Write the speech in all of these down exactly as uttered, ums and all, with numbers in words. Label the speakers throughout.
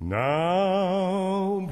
Speaker 1: Now,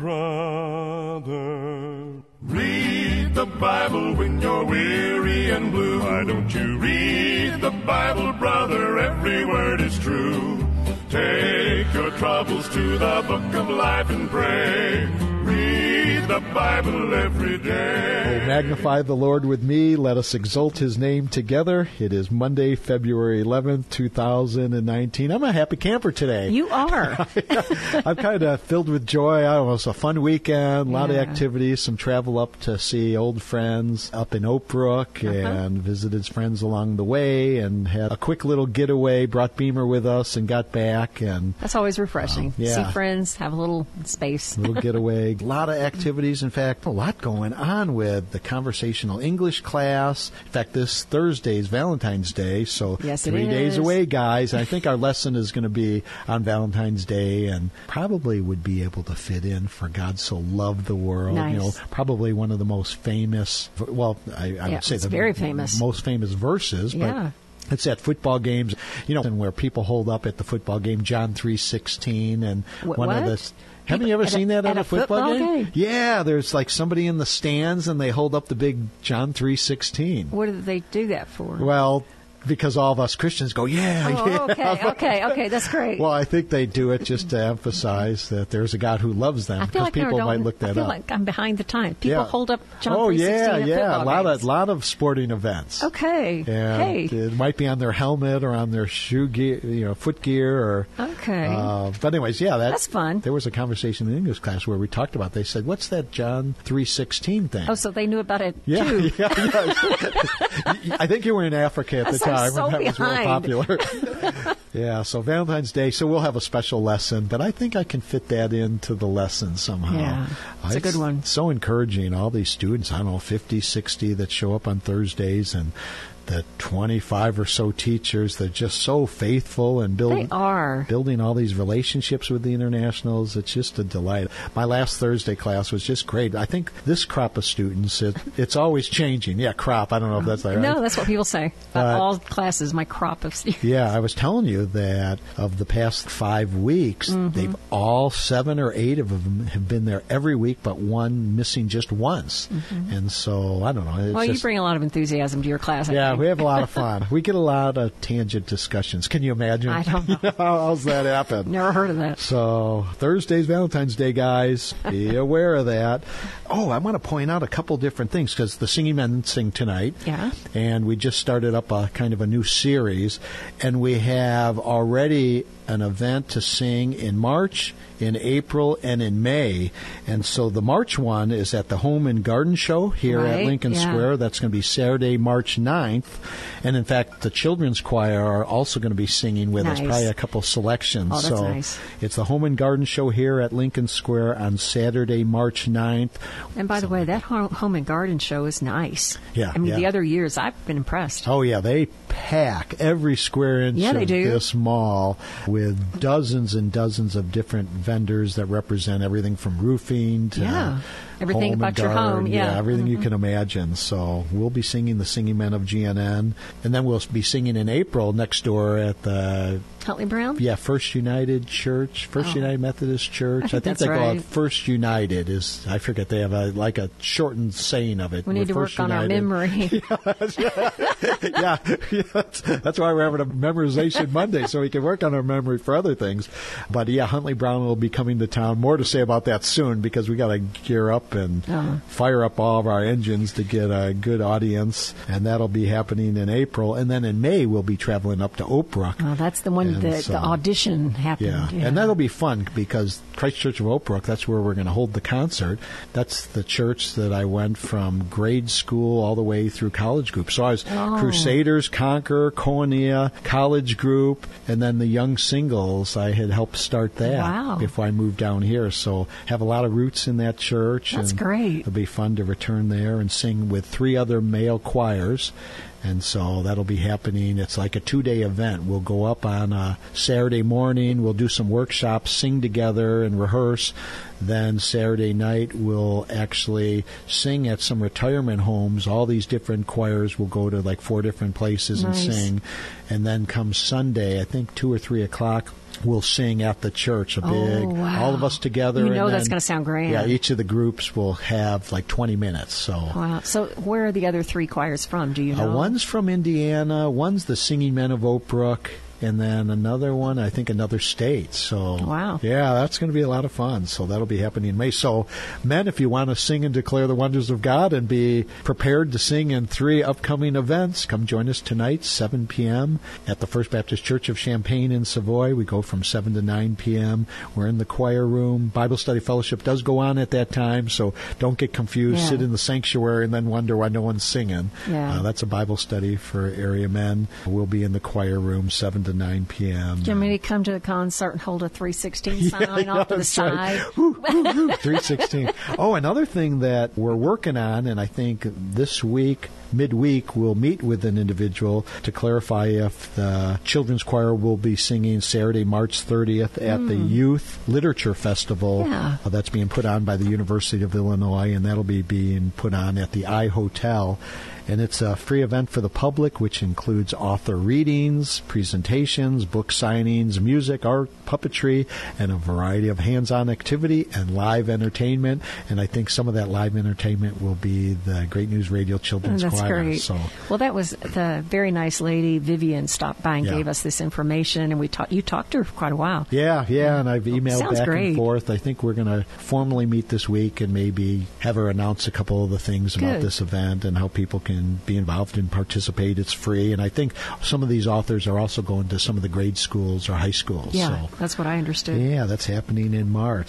Speaker 1: brother, read the Bible when you're weary and blue. Why don't you read the Bible, brother? Every word is true. Take your troubles to the book of life and pray. Read the Bible every day.
Speaker 2: Oh, magnify the Lord with me. Let us exalt his name together. It is Monday, February eleventh, two thousand nineteen. I'm a happy camper today.
Speaker 3: You are.
Speaker 2: I'm kind of filled with joy. I don't know, it's a fun weekend, a lot
Speaker 3: Yeah.
Speaker 2: of activities, some travel up to see old friends up in Oak Brook,
Speaker 3: Uh-huh.
Speaker 2: and visited friends along the way, and had a quick little getaway, brought Beamer with us and got back. And
Speaker 3: That's always refreshing.
Speaker 2: Um, yeah.
Speaker 3: See friends, have a little space.
Speaker 2: little getaway. A lot of activities. In fact, a lot going on with the conversational English class. In fact, this Thursday is Valentine's Day, so
Speaker 3: Yes, it
Speaker 2: three days
Speaker 3: is.
Speaker 2: away, guys. I think our lesson is going to be on Valentine's Day, and probably would be able to fit in for God so loved the world.
Speaker 3: Nice.
Speaker 2: You know, probably one of the most famous, well, I, I
Speaker 3: Yeah,
Speaker 2: would say
Speaker 3: it's
Speaker 2: the
Speaker 3: very famous.
Speaker 2: most famous verses. But
Speaker 3: Yeah.
Speaker 2: it's at football games, you know, and where people hold up at the football game, John three sixteen, and
Speaker 3: Wh-
Speaker 2: one of
Speaker 3: what?
Speaker 2: the. Haven't you ever
Speaker 3: At a-
Speaker 2: seen that
Speaker 3: at
Speaker 2: at a
Speaker 3: a
Speaker 2: football,
Speaker 3: football
Speaker 2: game?
Speaker 3: game?
Speaker 2: Yeah, there's like somebody in the stands, and they hold up the big John three sixteen.
Speaker 3: What do they do that for?
Speaker 2: Well, because all of us Christians go, yeah,
Speaker 3: oh,
Speaker 2: yeah.
Speaker 3: okay, okay, okay. That's great.
Speaker 2: Well, I think they do it just to emphasize that there's a God who loves them,
Speaker 3: I feel
Speaker 2: because
Speaker 3: like
Speaker 2: people
Speaker 3: I
Speaker 2: might
Speaker 3: don't-
Speaker 2: look that
Speaker 3: I feel
Speaker 2: up.
Speaker 3: like I'm behind the times. People
Speaker 2: Yeah.
Speaker 3: hold up John
Speaker 2: oh
Speaker 3: three sixteen
Speaker 2: yeah,
Speaker 3: at
Speaker 2: yeah,
Speaker 3: football
Speaker 2: a lot
Speaker 3: games.
Speaker 2: of lot of sporting events.
Speaker 3: Okay.
Speaker 2: And
Speaker 3: Hey.
Speaker 2: it might be on their helmet or on their shoe gear, you know, foot gear, or.
Speaker 3: Okay.
Speaker 2: Uh, but anyways, yeah, that,
Speaker 3: That's fun.
Speaker 2: There was a conversation in English class where we talked about. They said, "What's that John three sixteen thing?"
Speaker 3: Oh, so they knew about it
Speaker 2: yeah,
Speaker 3: too.
Speaker 2: yeah, yeah. I think you were in Africa at the
Speaker 3: So-
Speaker 2: time
Speaker 3: so
Speaker 2: when that was real
Speaker 3: behind.
Speaker 2: popular. Yeah, so Valentine's Day, so we'll have a special lesson, but I think I can fit that into the lesson somehow.
Speaker 3: Yeah, it's a good one.
Speaker 2: So encouraging, all these students, I don't know, fifty, sixty that show up on Thursdays, and the twenty-five or so teachers that are just so faithful and build,
Speaker 3: They are.
Speaker 2: building all these relationships with the internationals. It's just a delight. My last Thursday class was just great. I think this crop of students, it, it's always changing. Yeah, crop. I don't know if that's right.
Speaker 3: No, that's what people say about
Speaker 2: Uh,
Speaker 3: all classes. My crop of students.
Speaker 2: Yeah, I was telling you that of the past five weeks,
Speaker 3: Mm-hmm.
Speaker 2: they've all seven or eight of them have been there every week, but one missing just once. And so, I don't know. It's
Speaker 3: Mm-hmm. Well, you
Speaker 2: just-
Speaker 3: bring a lot of enthusiasm to your class. I
Speaker 2: yeah,
Speaker 3: think.
Speaker 2: we have a lot of fun. We get a lot of tangent discussions. Can you imagine?
Speaker 3: I don't know.
Speaker 2: How's that happen?
Speaker 3: Never heard of that.
Speaker 2: So Thursday's Valentine's Day, guys. Be aware of that. Oh, I want to point out a couple different things, because the Singing Men sing tonight.
Speaker 3: Yeah.
Speaker 2: And we just started up a kind of a new series, and we have already an event to sing in March, in April, and in May. And so the March one is at the Home and Garden Show here at
Speaker 3: Right,
Speaker 2: Lincoln
Speaker 3: yeah.
Speaker 2: Square. That's going to be Saturday, March ninth. And in fact, the children's choir are also going to be singing with us,
Speaker 3: Nice.
Speaker 2: probably a couple selections.
Speaker 3: Oh, that's
Speaker 2: so
Speaker 3: nice.
Speaker 2: it's the Home and Garden Show here at Lincoln Square on Saturday, March ninth.
Speaker 3: And by the way, that ho- home and garden show is nice.
Speaker 2: Yeah,
Speaker 3: I mean,
Speaker 2: yeah.
Speaker 3: the other years I've been impressed.
Speaker 2: Oh, yeah, they pack every square inch
Speaker 3: Yeah, they
Speaker 2: of
Speaker 3: do.
Speaker 2: this mall with dozens and dozens of different vendors that represent everything from roofing to
Speaker 3: Yeah. Everything
Speaker 2: home and
Speaker 3: about your home,
Speaker 2: garden.
Speaker 3: yeah.
Speaker 2: everything you
Speaker 3: Mhm.
Speaker 2: can imagine. So we'll be singing the Singing Men of G N N, and then we'll be singing in April next door at the
Speaker 3: Huntley Brown?
Speaker 2: yeah First United Church, First
Speaker 3: Oh.
Speaker 2: United Methodist Church.
Speaker 3: I think that's
Speaker 2: they go out
Speaker 3: right.
Speaker 2: First United is I forget they have a like a shortened saying of it.
Speaker 3: We need
Speaker 2: We're
Speaker 3: to work
Speaker 2: First
Speaker 3: on our
Speaker 2: United.
Speaker 3: memory.
Speaker 2: yeah, yeah that's, that's why we're having a memorization Monday, so we can work on our memory for other things. But yeah, Huntley Brown will be coming to town. More to say about that soon, because we got to gear up and
Speaker 3: Uh-huh.
Speaker 2: fire up all of our engines to get a good audience, and that'll be happening in April. And then in May, we'll be traveling up to Oak Brook.
Speaker 3: Oh, that's the one
Speaker 2: And
Speaker 3: that
Speaker 2: so-
Speaker 3: the audition happened.
Speaker 2: Yeah. and that'll be fun, because Christ Church of Oak Brook, that's where we're going to hold the concert. That's the church that I went from grade school all the way through college group. So I was
Speaker 3: Oh.
Speaker 2: Crusaders, Conquer, Koinonia, college group, and then the Young Singles. I had helped start that
Speaker 3: Wow.
Speaker 2: before I moved down here. So have a lot of roots in that church.
Speaker 3: That's
Speaker 2: and
Speaker 3: great.
Speaker 2: It'll be fun to return there and sing with three other male choirs. And so that'll be happening. It's like a two-day event. We'll go up on a Saturday morning. We'll do some workshops, sing together, and rehearse. Then Saturday night, we'll actually sing at some retirement homes. All these different choirs will go to like four different places
Speaker 3: Nice.
Speaker 2: and sing. And then come Sunday, I think two or three o'clock, we'll sing at the church, a
Speaker 3: Oh,
Speaker 2: big,
Speaker 3: wow.
Speaker 2: all of us together.
Speaker 3: You know
Speaker 2: and
Speaker 3: that's
Speaker 2: then-
Speaker 3: gonna sound grand.
Speaker 2: Yeah, each of the groups will have like twenty minutes. So
Speaker 3: Wow. So where are the other three choirs from? Do you know?
Speaker 2: uh, one's from Indiana, one's the Singing Men of Oak Brook, and then another one, I think, another state. So,
Speaker 3: Wow.
Speaker 2: yeah, that's going to be a lot of fun. So that'll be happening in May. So, men, if you want to sing and declare the wonders of God and be prepared to sing in three upcoming events, come join us tonight, seven p.m. at the First Baptist Church of Champaign in Savoy. We go from seven to nine p.m. We're in the choir room. Bible study fellowship does go on at that time, so don't get confused.
Speaker 3: Yeah.
Speaker 2: Sit in the sanctuary and then wonder why no one's singing.
Speaker 3: Yeah.
Speaker 2: Uh, that's a Bible study for area men. We'll be in the choir room seven to nine p.m.
Speaker 3: Do you want me to come to the concert and hold a three sixteen sign
Speaker 2: Yeah,
Speaker 3: off to the
Speaker 2: that's right.
Speaker 3: side?
Speaker 2: Woo, woo, woo. three sixteen. Oh, another thing that we're working on, and I think this week, midweek, we'll meet with an individual to clarify if the children's choir will be singing Saturday, March thirtieth at the Youth Literature Festival.
Speaker 3: Yeah.
Speaker 2: Uh, that's being put on by the University of Illinois, and that'll be being put on at the I Hotel. And it's a free event for the public, which includes author readings, presentations, book signings, music, art, puppetry, and a variety of hands-on activity and live entertainment. And I think some of that live entertainment will be the Great News Radio Children's
Speaker 3: Oh, that's
Speaker 2: Choir.
Speaker 3: great.
Speaker 2: So,
Speaker 3: Well, that was the very nice lady, Vivian, stopped by and
Speaker 2: Yeah.
Speaker 3: gave us this information, and we talked. You talked to her for quite a while.
Speaker 2: yeah, yeah, and I've emailed
Speaker 3: Sounds
Speaker 2: back
Speaker 3: great.
Speaker 2: and forth. I think we're going to formally meet this week and maybe have her announce a couple of the things about
Speaker 3: Good.
Speaker 2: this event and how people can be involved and participate. It's free, and I think some of these authors are also going to some of the grade schools or high schools.
Speaker 3: Yeah,
Speaker 2: So,
Speaker 3: that's what I understood.
Speaker 2: yeah, that's happening in March.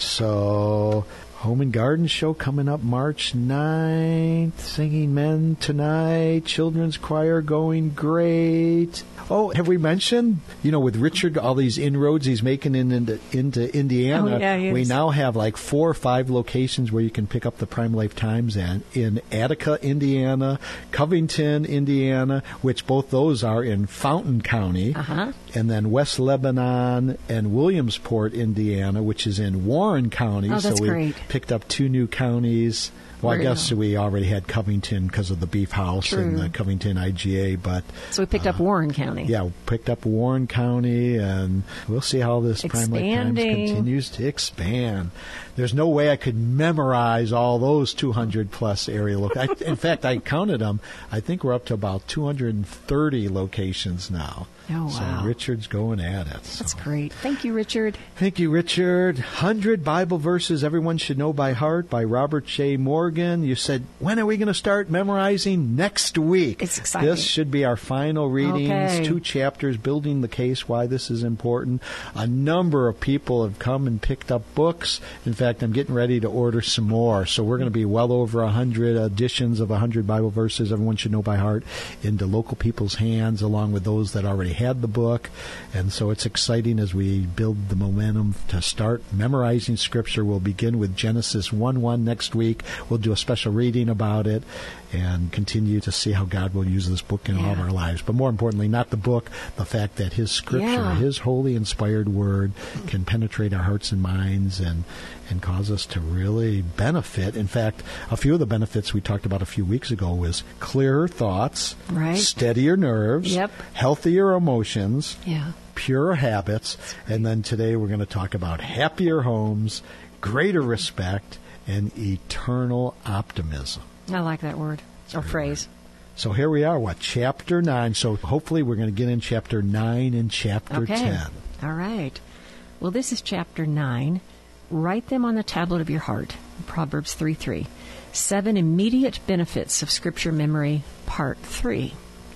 Speaker 2: So, Home and Garden Show coming up March ninth. Singing Men tonight. Children's Choir going great. Oh, have we mentioned, you know, with Richard, all these inroads he's making in, into, into Indiana,
Speaker 3: Oh, yeah, he
Speaker 2: we
Speaker 3: is.
Speaker 2: now have like four or five locations where you can pick up the Prime Life Times and in Attica, Indiana, Covington, Indiana, which both those are in Fountain County,
Speaker 3: Uh-huh.
Speaker 2: and then West Lebanon and Williamsport, Indiana, which is in Warren County.
Speaker 3: Oh, that's
Speaker 2: so we
Speaker 3: great.
Speaker 2: picked up two new counties. Well, I
Speaker 3: Where-
Speaker 2: guess we already had Covington because of the Beef House
Speaker 3: True.
Speaker 2: and the Covington I G A, but
Speaker 3: So we picked up Warren County.
Speaker 2: yeah, we picked up Warren County, and we'll see how this Prime Life Times
Speaker 3: Expanding.
Speaker 2: continues to expand. There's no way I could memorize all those two hundred plus area locations. In fact, I counted them. I think we're up to about two hundred thirty locations now.
Speaker 3: Oh, wow.
Speaker 2: So Richard's going at it. So.
Speaker 3: That's great. Thank you, Richard.
Speaker 2: Thank you, Richard. one hundred Bible Verses Everyone Should Know by Heart by Robert J. Morgan. You said, when are we going to start memorizing? Next week.
Speaker 3: It's exciting.
Speaker 2: This should be our final readings.
Speaker 3: Okay.
Speaker 2: Two chapters, building the case why this is important. A number of people have come and picked up books. In fact, I'm getting ready to order some more. So we're going to be well over one hundred editions of one hundred Bible Verses Everyone Should Know by Heart into local people's hands, along with those that already had the book. And so it's exciting as we build the momentum to start memorizing Scripture. We'll begin with Genesis one one next week. We'll do a special reading about it and continue to see how God will use this book in all of
Speaker 3: Yeah.
Speaker 2: our lives. But more importantly, not the book, the fact that His Scripture,
Speaker 3: Yeah.
Speaker 2: His holy inspired Word can penetrate our hearts and minds and and cause us to really benefit. In fact, a few of the benefits we talked about a few weeks ago was clearer thoughts,
Speaker 3: Right.
Speaker 2: steadier nerves,
Speaker 3: Yep.
Speaker 2: healthier emotions,
Speaker 3: Yeah.
Speaker 2: purer habits, and then today we're going to talk about happier homes, greater respect, and eternal optimism.
Speaker 3: I like that word or phrase.
Speaker 2: So here we are, what, chapter nine. So hopefully we're going to get in chapter nine and chapter
Speaker 3: Okay.
Speaker 2: ten.
Speaker 3: All right. Well, this is chapter nine. Write them on the tablet of your heart. Proverbs three three. Seven immediate benefits of Scripture memory, part three.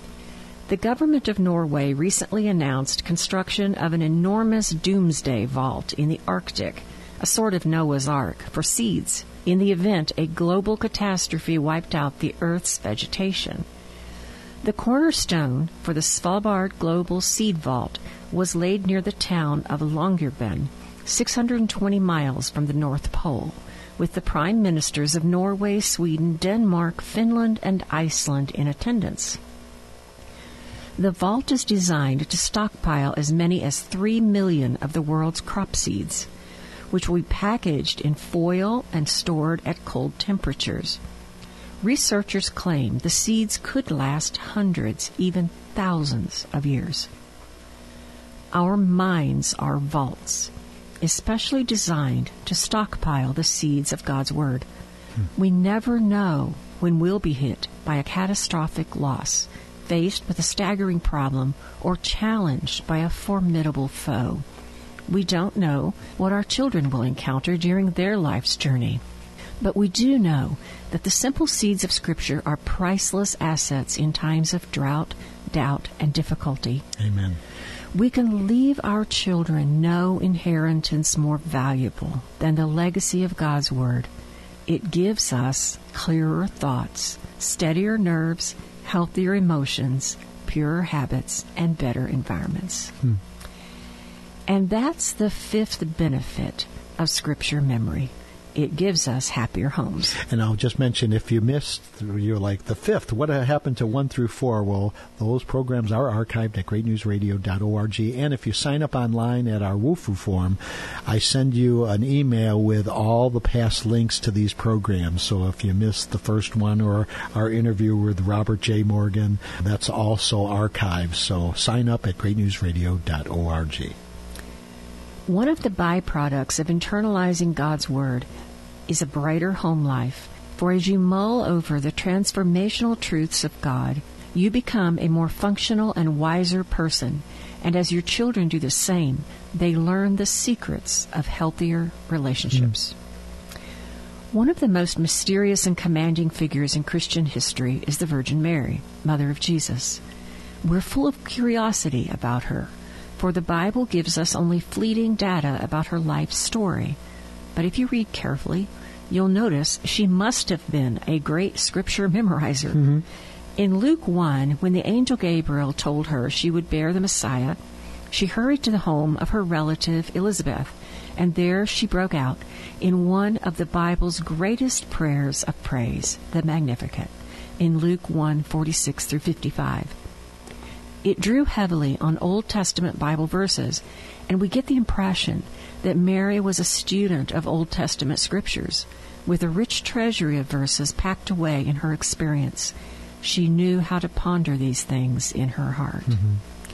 Speaker 3: The government of Norway recently announced construction of an enormous doomsday vault in the Arctic, a sort of Noah's Ark, for seeds, in the event a global catastrophe wiped out the Earth's vegetation. The cornerstone for the Svalbard Global Seed Vault was laid near the town of Longyearbyen, six hundred twenty miles from the North Pole, with the prime ministers of Norway, Sweden, Denmark, Finland, and Iceland in attendance. The vault is designed to stockpile as many as three million of the world's crop seeds. which will be packaged in foil and stored at cold temperatures. Researchers claim the seeds could last hundreds, even thousands of years. Our minds are vaults, especially designed to stockpile the seeds of God's Word. Hmm. We never know when we'll be hit by a catastrophic loss, faced with a staggering problem, or challenged by a formidable foe. We don't know what our children will encounter during their life's journey. But we do know that the simple seeds of Scripture are priceless assets in times of drought, doubt, and difficulty.
Speaker 2: Amen.
Speaker 3: We can leave our children no inheritance more valuable than the legacy of God's Word. It gives us clearer thoughts, steadier nerves, healthier emotions, purer habits, and better environments. Hmm. And that's the fifth benefit of Scripture memory. It gives us happier homes.
Speaker 2: And I'll just mention, if you missed, you're like, the fifth, what happened to one through four? Well, those programs are archived at great news radio dot org. And if you sign up online at our W U F U form, I send you an email with all the past links to these programs. So if you missed the first one or our interview with Robert J. Morgan, that's also archived. So sign up at great news radio dot org.
Speaker 3: One of the byproducts of internalizing God's Word is a brighter home life, for as you mull over the transformational truths of God, you become a more functional and wiser person, and as your children do the same, they learn the secrets of healthier relationships. Mm. One of the most mysterious and commanding figures in Christian history is the Virgin Mary, Mother of Jesus. We're full of curiosity about her, for the Bible gives us only fleeting data about her life story. But if you read carefully, you'll notice she must have been a great Scripture memorizer. Mm-hmm. In Luke one, when the angel Gabriel told her she would bear the Messiah, she hurried to the home of her relative Elizabeth, and there she broke out in one of the Bible's greatest prayers of praise, the Magnificat, in Luke one, forty-six through fifty-five. It drew heavily on Old Testament Bible verses, and we get the impression that Mary was a student of Old Testament scriptures, with a rich treasury of verses packed away in her experience. She knew how to ponder these things in her heart. Mm-hmm.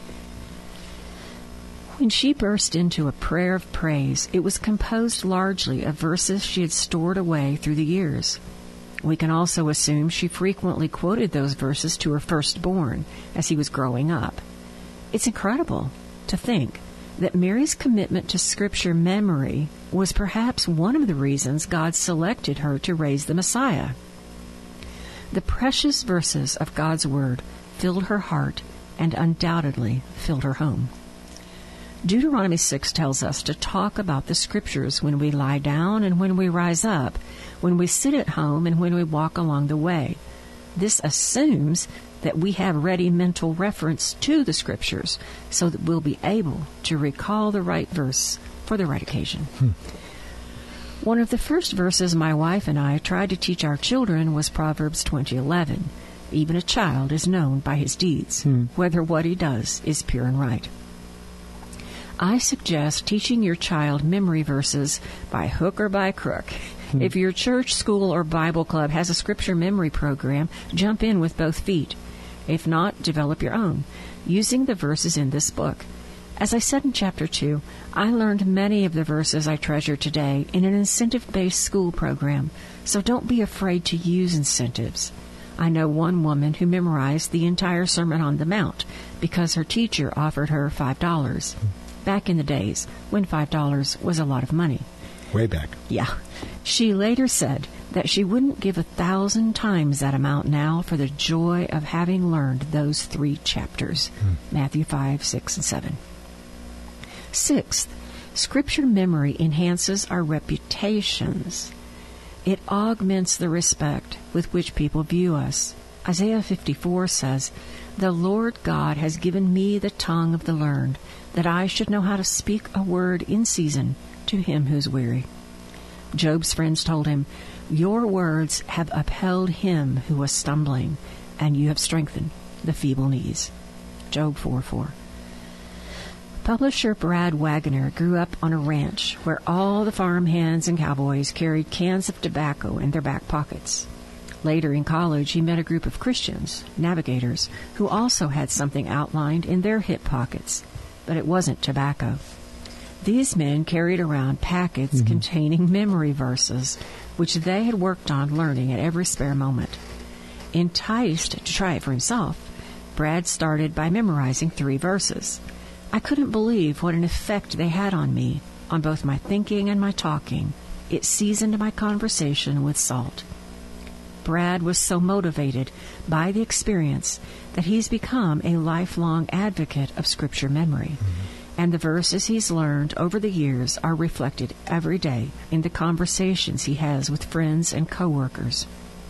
Speaker 3: When she burst into a prayer of praise, it was composed largely of verses she had stored away through the years. We can also assume she frequently quoted those verses to her firstborn as he was growing up. It's incredible to think that Mary's commitment to Scripture memory was perhaps one of the reasons God selected her to raise the Messiah. The precious verses of God's Word filled her heart and undoubtedly filled her home. Deuteronomy six tells us to talk about the Scriptures when we lie down and when we rise up, when we sit at home and when we walk along the way. This assumes that we have ready mental reference to the Scriptures so that we'll be able to recall the right verse for the right occasion. Hmm. One of the first verses my wife and I tried to teach our children was Proverbs twenty eleven. Even a child is known by his deeds, hmm. whether what he does is pure and right. I suggest teaching your child memory verses by hook or by crook. Hmm. If your church, school, or Bible club has a Scripture memory program, jump in with both feet. If not, develop your own, using the verses in this book. As I said in Chapter two, I learned many of the verses I treasure today in an incentive-based school program, so don't be afraid to use incentives. I know one woman who memorized the entire Sermon on the Mount because her teacher offered her five dollars. Back in the days when five dollars was a lot of money.
Speaker 2: Way back.
Speaker 3: Yeah. She later said that she wouldn't give a thousand times that amount now for the joy of having learned those three chapters, hmm. Matthew five, six, and seven. Sixth, Scripture memory enhances our reputations. It augments the respect with which people view us. Isaiah fifty-four says, "The Lord God has given me the tongue of the learned, that I should know how to speak a word in season to him who's weary." Job's friends told him, "Your words have upheld him who was stumbling, and you have strengthened the feeble knees." Job four four. Publisher Brad Wagner grew up on a ranch where all the farm hands and cowboys carried cans of tobacco in their back pockets. Later in college, he met a group of Christians, navigators, who also had something outlined in their hip pockets, but it wasn't tobacco. These men carried around packets mm-hmm. containing memory verses, which they had worked on learning at every spare moment. Enticed to try it for himself, Brad started by memorizing three verses. I couldn't believe what an effect they had on me, on both my thinking and my talking. It seasoned my conversation with salt. Brad was so motivated by the experience that he's become a lifelong advocate of Scripture memory. Mm-hmm. And the verses he's learned over the years are reflected every day in the conversations he has with friends and coworkers.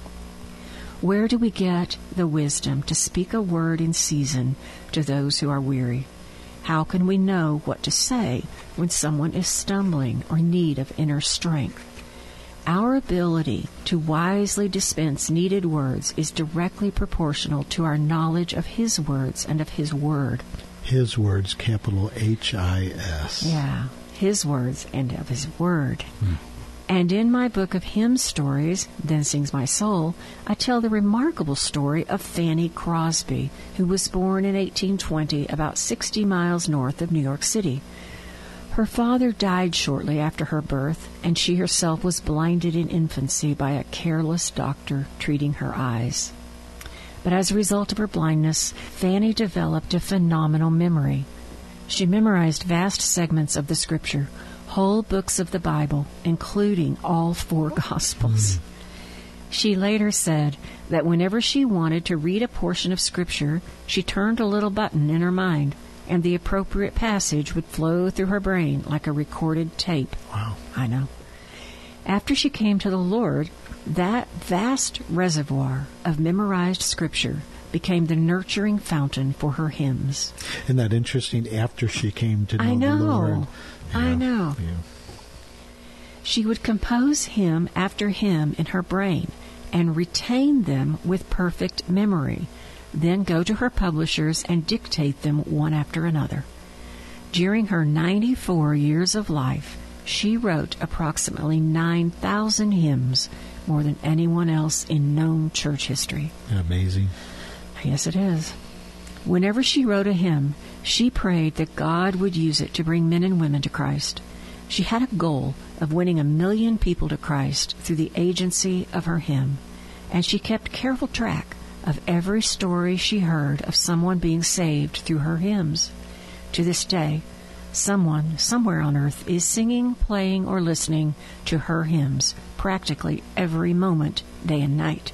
Speaker 3: Where do we get the wisdom to speak a word in season to those who are weary? How can we know what to say when someone is stumbling or in need of inner strength? Our ability to wisely dispense needed words is directly proportional to our knowledge of His words and of His Word.
Speaker 2: His words, capital H I S.
Speaker 3: Yeah, His words and of His Word.
Speaker 2: Hmm.
Speaker 3: And in my book of hymn stories, Then Sings My Soul, I tell the remarkable story of Fanny Crosby, who was born in eighteen twenty, about sixty miles north of New York City. Her father died shortly after her birth, and she herself was blinded in infancy by a careless doctor treating her eyes. But as a result of her blindness, Fanny developed a phenomenal memory. She memorized vast segments of the Scripture, whole books of the Bible, including all four Gospels. Mm. She later said that whenever she wanted to read a portion of Scripture, she turned a little button in her mind, and the appropriate passage would flow through her brain like a recorded tape.
Speaker 2: Wow.
Speaker 3: I know. After she came to the Lord, that vast reservoir of memorized Scripture became the nurturing fountain for her hymns.
Speaker 2: Isn't that interesting? After she came to know,
Speaker 3: I know.
Speaker 2: the Lord. Yeah.
Speaker 3: I know.
Speaker 2: Yeah.
Speaker 3: She would compose hymn after hymn in her brain and retain them with perfect memory, then go to her publishers and dictate them one after another. During her ninety-four years of life, she wrote approximately nine thousand hymns, more than anyone else in known church history.
Speaker 2: Amazing.
Speaker 3: Yes, it is. Whenever she wrote a hymn, she prayed that God would use it to bring men and women to Christ. She had a goal of winning a million people to Christ through the agency of her hymn, and she kept careful track of every story she heard of someone being saved through her hymns. To this day, someone somewhere on earth is singing, playing, or listening to her hymns practically every moment, day and night.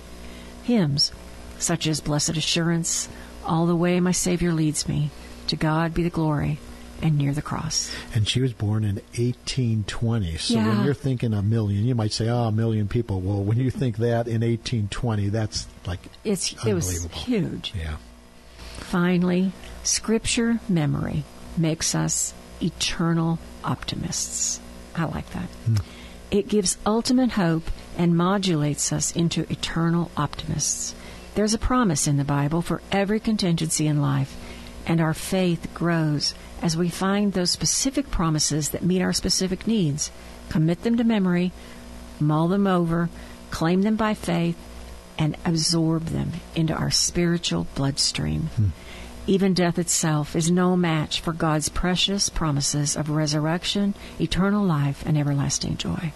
Speaker 3: Hymns such as Blessed Assurance, All the Way My Savior Leads Me, To God Be the Glory, and Near the Cross.
Speaker 2: And she was born in eighteen twenty. So
Speaker 3: yeah.
Speaker 2: when you're thinking a million, you might say, oh, a million people. Well, when you think that in eighteen twenty, that's like
Speaker 3: it's,
Speaker 2: unbelievable.
Speaker 3: It was huge.
Speaker 2: Yeah.
Speaker 3: Finally, Scripture memory makes us eternal optimists. I like that. Hmm. It gives ultimate hope and modulates us into eternal optimists. There's a promise in the Bible for every contingency in life, and our faith grows as we find those specific promises that meet our specific needs, commit them to memory, mull them over, claim them by faith, and absorb them into our spiritual bloodstream. Hmm. Even death itself is no match for God's precious promises of resurrection, eternal life, and everlasting joy.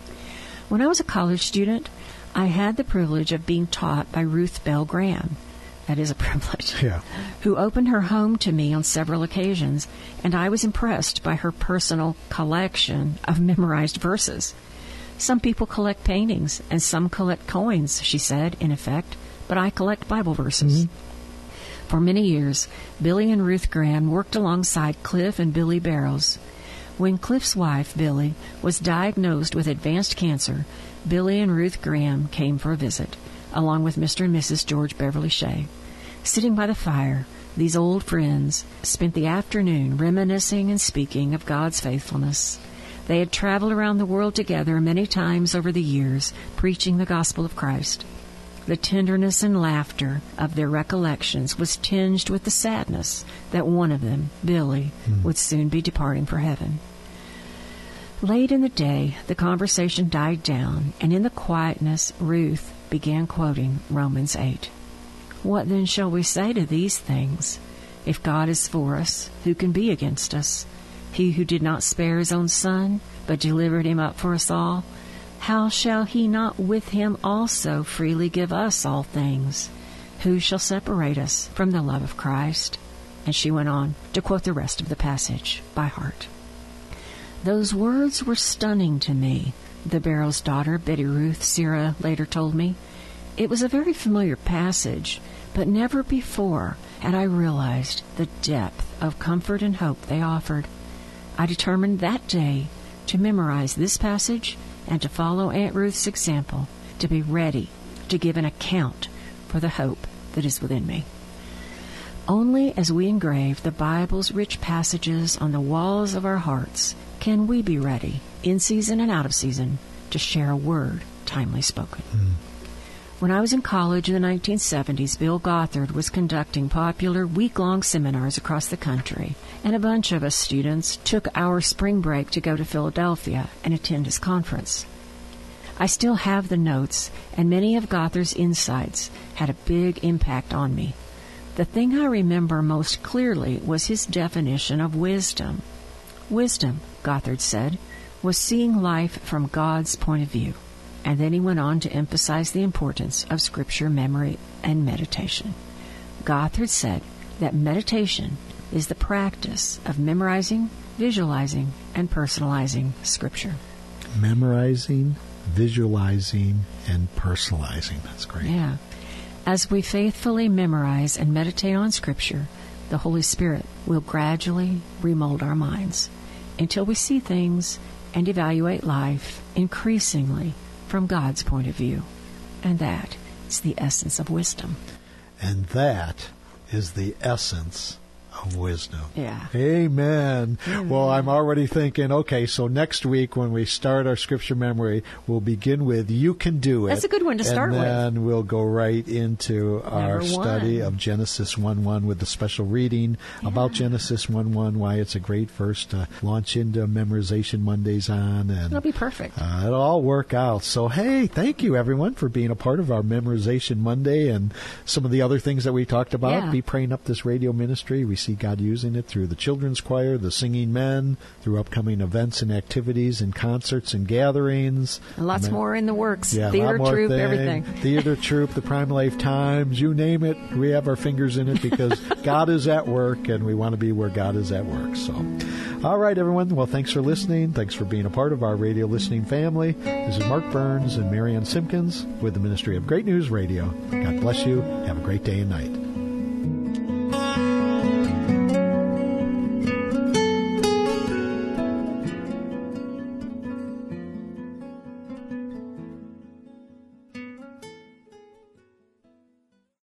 Speaker 3: When I was a college student, I had the privilege of being taught by Ruth Bell Graham. That is a privilege.
Speaker 2: Yeah.
Speaker 3: Who opened her home to me on several occasions, and I was impressed by her personal collection of memorized verses. Some people collect paintings, and some collect coins, she said, in effect, but I collect Bible verses. Mm-hmm. For many years, Billy and Ruth Graham worked alongside Cliff and Billy Barrows. When Cliff's wife, Billy, was diagnosed with advanced cancer, Billy and Ruth Graham came for a visit, along with Mister and Missus George Beverly Shea. Sitting by the fire, these old friends spent the afternoon reminiscing and speaking of God's faithfulness. They had traveled around the world together many times over the years, preaching the gospel of Christ. The tenderness and laughter of their recollections was tinged with the sadness that one of them, Billy, mm. would soon be departing for heaven. Late in the day, the conversation died down, and in the quietness, Ruth began quoting Romans eight. What then shall we say to these things? If God is for us, who can be against us? He who did not spare his own son, but delivered him up for us all, how shall he not with him also freely give us all things? Who shall separate us from the love of Christ? And she went on to quote the rest of the passage by heart. Those words were stunning to me, the Barrow's daughter, Betty Ruth Sira, later told me. It was a very familiar passage, but never before had I realized the depth of comfort and hope they offered. I determined that day to memorize this passage and to follow Aunt Ruth's example, to be ready to give an account for the hope that is within me. Only as we engrave the Bible's rich passages on the walls of our hearts can we be ready, in season and out of season, to share a word timely spoken. Mm. When I was in college in the nineteen seventies, Bill Gothard was conducting popular week-long seminars across the country, and a bunch of us students took our spring break to go to Philadelphia and attend his conference. I still have the notes, and many of Gothard's insights had a big impact on me. The thing I remember most clearly was his definition of wisdom. Wisdom, Gothard said, was seeing life from God's point of view. And then he went on to emphasize the importance of Scripture memory and meditation. Gothard said that meditation is the practice of memorizing, visualizing, and personalizing Scripture.
Speaker 2: Memorizing, visualizing, and personalizing. That's great.
Speaker 3: Yeah. As we faithfully memorize and meditate on Scripture, the Holy Spirit will gradually remold our minds until we see things and evaluate life increasingly from God's point of view. And that is the essence of wisdom.
Speaker 2: And that is the essence of wisdom.
Speaker 3: Yeah.
Speaker 2: Amen.
Speaker 3: Amen.
Speaker 2: Well, I'm already thinking, okay, so next week when we start our scripture memory, we'll begin with You Can Do It.
Speaker 3: That's a good one to start with.
Speaker 2: And then we'll go right into our
Speaker 3: Number
Speaker 2: study
Speaker 3: one.
Speaker 2: of Genesis one one with the special reading yeah. about Genesis one one, why it's a great verse to launch into Memorization Mondays on. And
Speaker 3: it'll be perfect.
Speaker 2: Uh, it'll all work out. So, hey, thank you, everyone, for being a part of our Memorization Monday and some of the other things that we talked about.
Speaker 3: Yeah.
Speaker 2: Be praying up this radio ministry. We see God using it through the children's choir, the singing men, through upcoming events and activities and concerts and gatherings.
Speaker 3: And lots
Speaker 2: and,
Speaker 3: more in the works.
Speaker 2: Yeah,
Speaker 3: Theater troupe,
Speaker 2: thing.
Speaker 3: everything.
Speaker 2: Theater troupe, the Prime Life Times, you name it. We have our fingers in it because God is at work, and we want to be where God is at work. So, all right, everyone. Well, thanks for listening. Thanks for being a part of our radio listening family. This is Mark Burns and Marianne Simpkins with the Ministry of Great News Radio. God bless you. Have a great day and night.